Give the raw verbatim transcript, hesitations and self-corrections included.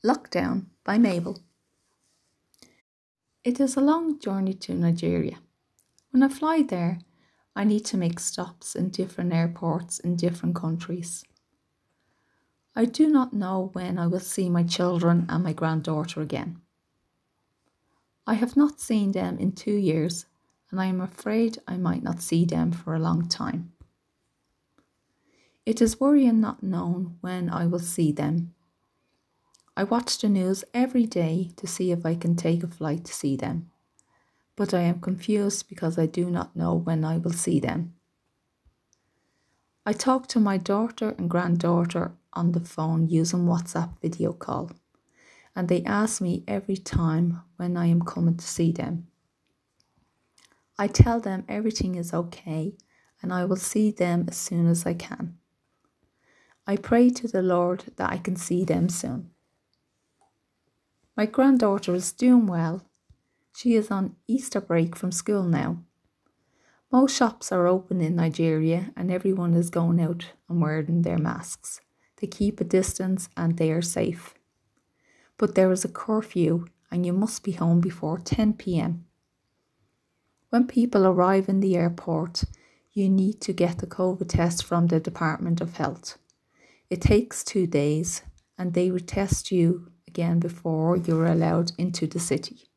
Lockdown by Mabel. It is a long journey to Nigeria. When I fly there, I need to make stops in different airports in different countries. I do not know when I will see my children and my granddaughter again. I have not seen them in two years, and I am afraid I might not see them for a long time. It is worrying not knowing when I will see them. I watch the news every day to see if I can take a flight to see them, but I am confused because I do not know when I will see them. I talk to my daughter and granddaughter on the phone using WhatsApp video call, and they ask me every time when I am coming to see them. I tell them everything is okay and I will see them as soon as I can. I pray to the Lord that I can see them soon. My granddaughter is doing well. She is on Easter break from school now. Most shops are open in Nigeria and everyone is going out and wearing their masks. They keep a distance and they are safe. But there is a curfew and you must be home before ten p.m. When people arrive in the airport, you need to get the COVID test from the Department of Health. It takes two days and they will test you again before you're allowed into the city.